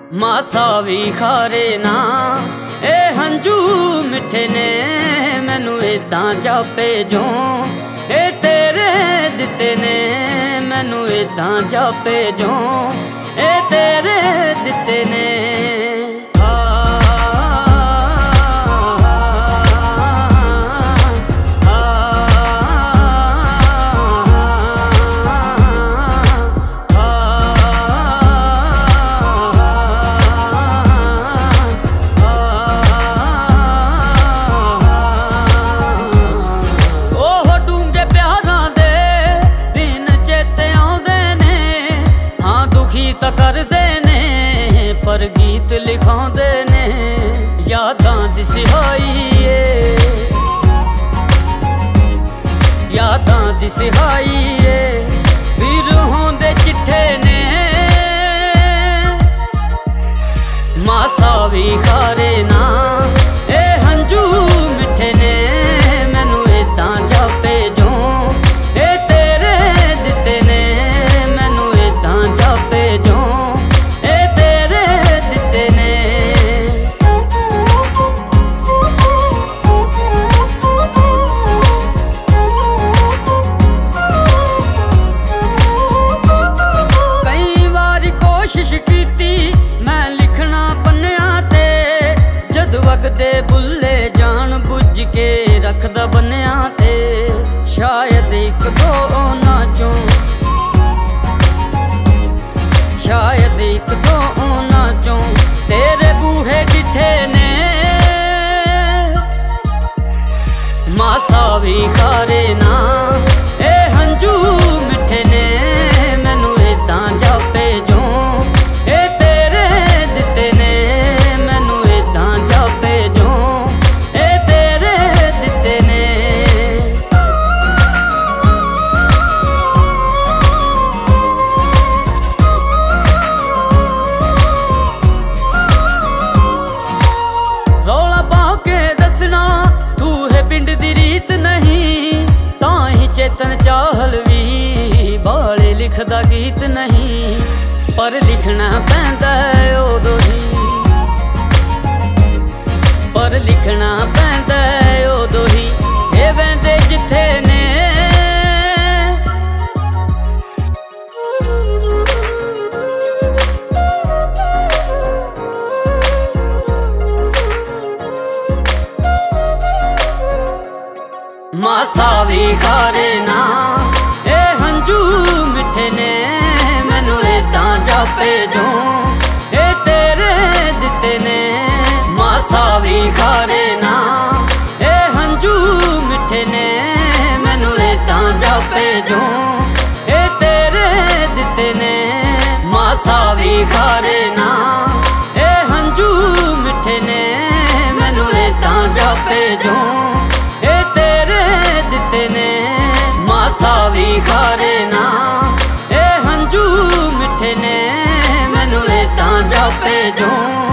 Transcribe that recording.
मासा भी खारे ना ए हंजू मिठे ने मैनू इदां जापे जो ए तेरे दिते ने मैनू इदां जापे जो ए तेरे दिते ने। करदे ने पर गीत लिखांदे ने यादां दी सिहाई यादां दी सिहाई बिरहों दे चिट्ठे ने मासा भी खारे ना ए हंजू मिठे ने मैनू इदां जापे जो ए तेरे दिते ने मैनू इदां जापे जो वगदे बुल्ले जान बुझ के रखदा बन्निया ते शायद एक दो ना चो शायद एक दो ना चो तेरे बूहे डिठे ने मासा भी खारे ना ए हंजू मिठे ने मैनू इदां जापे जो ए तेरे दिते ने मैनू इदां जापे जो ए तेरे दिते ने। रौला पा के दसना तू है पिंड दी रीत नहीं ताही चेतन चाहल भी बाले लिखदा गीत नहीं पर लिखना पैंदा उदों ही पर लिखना पैंदा उदों ही ये वैंदे जिथे ने मासा भी खारे ना ए हंजू मिठे ने मैनू इदां जापे जो ए तेरे दिते ने मासा भी खारे ना ए हंजू मिठे ने मैनू इदां जापे जो ए तेरे दिते ने मासा भी खारे ना ए हंजू मिठे ने मैनू इदां जापे जो ए तेरे दिते ने मासा भी खारे ना ए हंजू मिठे ने मैनू इदां जापे जो।